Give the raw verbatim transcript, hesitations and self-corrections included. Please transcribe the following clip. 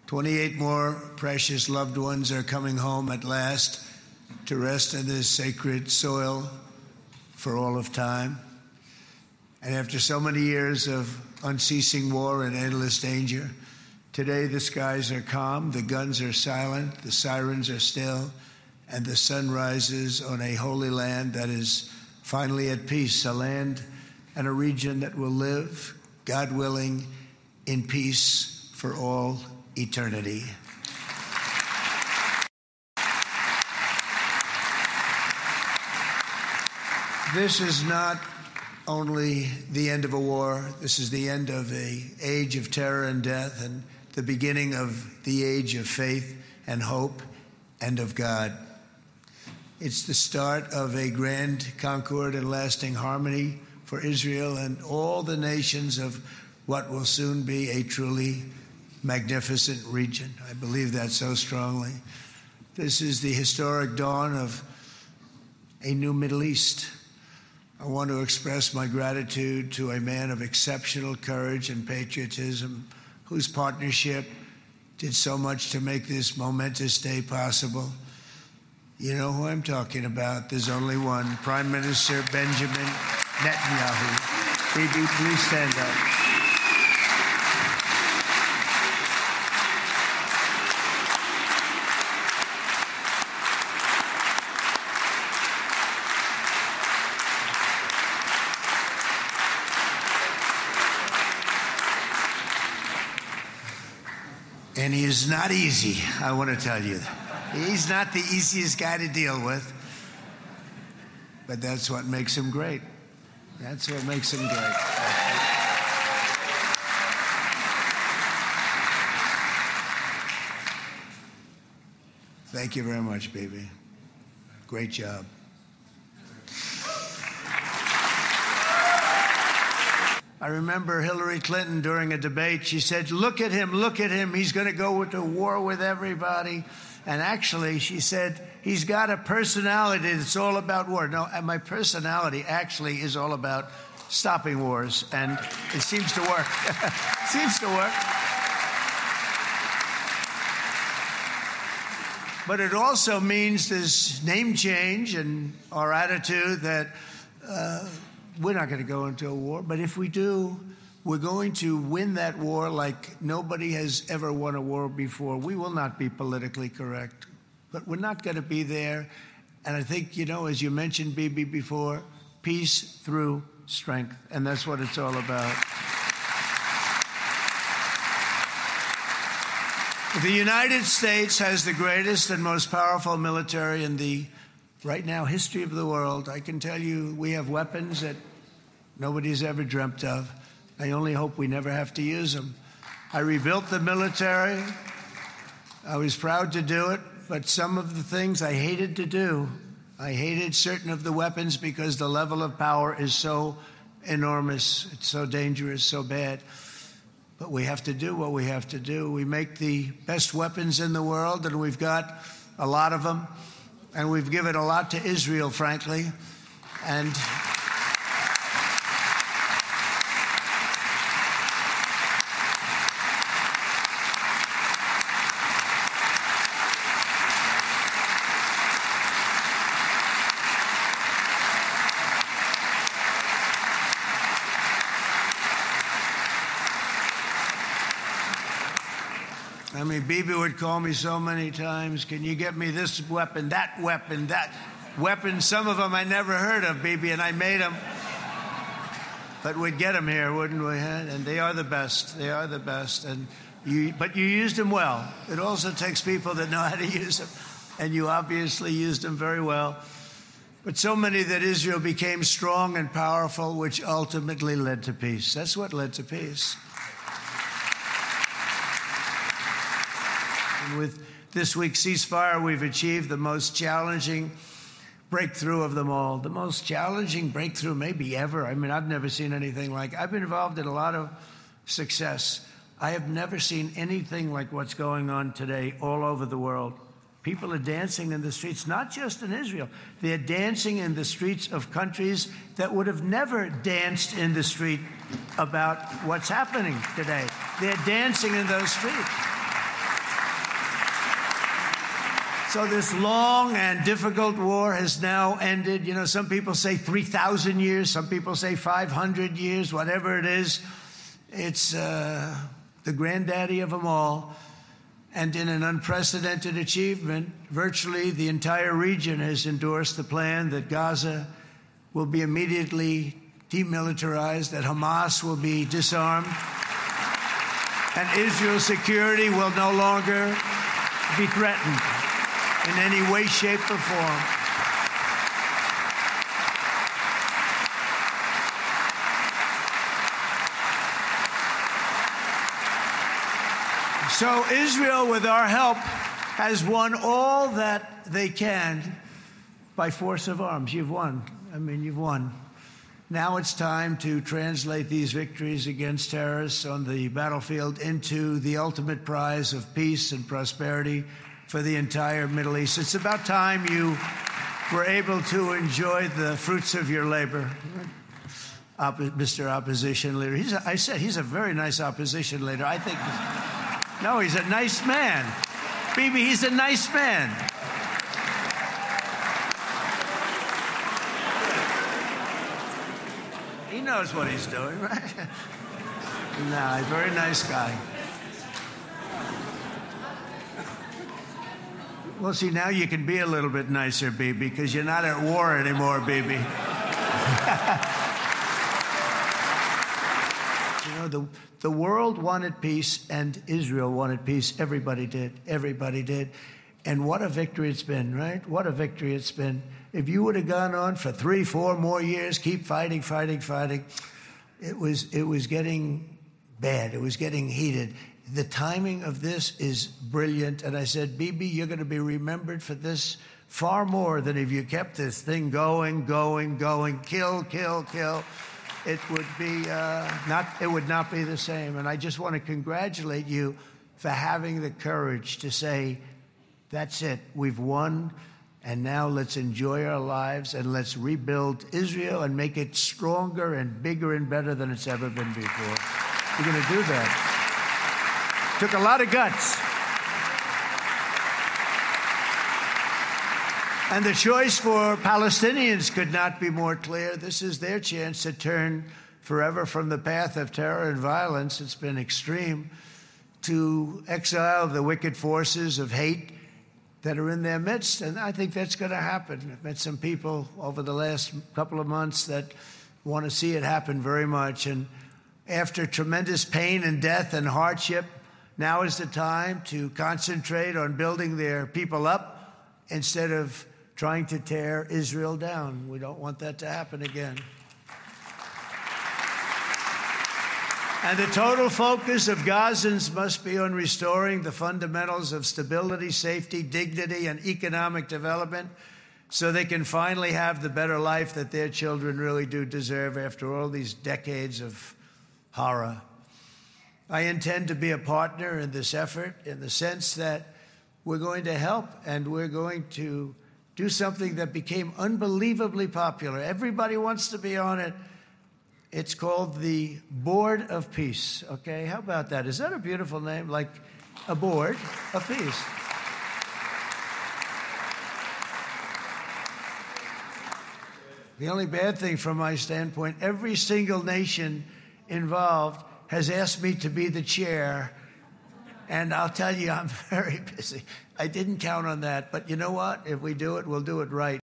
twenty-eight more precious loved ones are coming home at last to rest in this sacred soil for all of time. And after so many years of unceasing war and endless danger, today the skies are calm, the guns are silent, the sirens are still, and the sun rises on a holy land that is finally at peace, a land and a region that will live, God willing, in peace for all eternity. This is not only the end of a war. This is the end of an age of terror and death and the beginning of the age of faith and hope and of God. It's the start of a grand concord and lasting harmony for Israel and all the nations of what will soon be a truly magnificent region. I believe that so strongly. This is the historic dawn of a new Middle East. I want to express my gratitude to a man of exceptional courage and patriotism whose partnership did so much to make this momentous day possible. You know who I'm talking about. There's only one, Prime Minister Benjamin Netanyahu. Bibi, please stand up. And he is not easy, I want to tell you. He's not the easiest guy to deal with. But that's what makes him great. That's what makes him great. Thank you very much, baby. Great job. I remember Hillary Clinton during a debate, she said, look at him, look at him. He's going to go to war with everybody. And actually, she said, he's got a personality that's all about war. No, and my personality actually is all about stopping wars. And it seems to work. It seems to work. But it also means this name change and our attitude that uh, we're not going to go into a war, but if we do, we're going to win that war like nobody has ever won a war before. We will not be politically correct, but we're not going to be there. And I think, you know, as you mentioned, Bibi, before, peace through strength, and that's what it's all about. The United States has the greatest and most powerful military in the right now history of the world. I can tell you we have weapons that nobody's ever dreamt of. I only hope we never have to use them. I rebuilt the military. I was proud to do it, but some of the things I hated to do. I hated certain of the weapons because the level of power is so enormous. It's so dangerous, so bad. But we have to do what we have to do. We make the best weapons in the world, and we've got a lot of them. And we've given a lot to Israel, frankly. And I mean, Bibi would call me so many times, can you get me this weapon, that weapon, that weapon? Some of them I never heard of, Bibi, and I made them. But we'd get them here, wouldn't we? And they are the best. They are the best. And you, but you used them well. It also takes people that know how to use them. And you obviously used them very well. But so many that Israel became strong and powerful, which ultimately led to peace. That's what led to peace. And with this week's ceasefire, we've achieved the most challenging breakthrough of them all. The most challenging breakthrough maybe ever. I mean, I've never seen anything like it. I've been involved in a lot of success. I have never seen anything like what's going on today all over the world. People are dancing in the streets, not just in Israel. They're dancing in the streets of countries that would have never danced in the street about what's happening today. They're dancing in those streets. So this long and difficult war has now ended. You know, some people say three thousand years, some people say five hundred years, whatever it is. It's uh, the granddaddy of them all. And in an unprecedented achievement, virtually the entire region has endorsed the plan that Gaza will be immediately demilitarized, that Hamas will be disarmed, and Israel's security will no longer be threatened in any way, shape, or form. So Israel, with our help, has won all that they can by force of arms. You've won. I mean, you've won. Now it's time to translate these victories against terrorists on the battlefield into the ultimate prize of peace and prosperity for the entire Middle East. It's about time you were able to enjoy the fruits of your labor. Oppo- Mister Opposition Leader. He's a, I said he's a very nice opposition leader. I think... No, he's a nice man. Bibi, he's a nice man. He knows what he's doing, right? No, he's a very nice guy. Well, see, now you can be a little bit nicer, Bibi, because you're not at war anymore, Bibi. You know, the, the world wanted peace and Israel wanted peace. Everybody did. Everybody did. And what a victory it's been, right? What a victory it's been. If you would have gone on for three, four more years, keep fighting, fighting, fighting, it was, it was getting bad. It was getting heated. The timing of this is brilliant. And I said, Bibi, you're going to be remembered for this far more than if you kept this thing going, going, going, kill, kill, kill. It would be uh, not. It would not be the same. And I just want to congratulate you for having the courage to say, "That's it. We've won, and now let's enjoy our lives and let's rebuild Israel and make it stronger and bigger and better than it's ever been before." You're going to do that. Took a lot of guts. And the choice for Palestinians could not be more clear. This is their chance to turn forever from the path of terror and violence. It's been extreme, to exile the wicked forces of hate that are in their midst. And I think that's going to happen. I've met some people over the last couple of months that want to see it happen very much. And after tremendous pain and death and hardship, now is the time to concentrate on building their people up instead of trying to tear Israel down. We don't want that to happen again. And the total focus of Gazans must be on restoring the fundamentals of stability, safety, dignity, and economic development so they can finally have the better life that their children really do deserve after all these decades of horror. I intend to be a partner in this effort in the sense that we're going to help and we're going to do something that became unbelievably popular. Everybody wants to be on it. It's called the Board of Peace, okay? How about that? Is that a beautiful name? Like a board of peace. The only bad thing from my standpoint, every single nation involved has asked me to be the chair. And I'll tell you, I'm very busy. I didn't count on that. But you know what? If we do it, we'll do it right.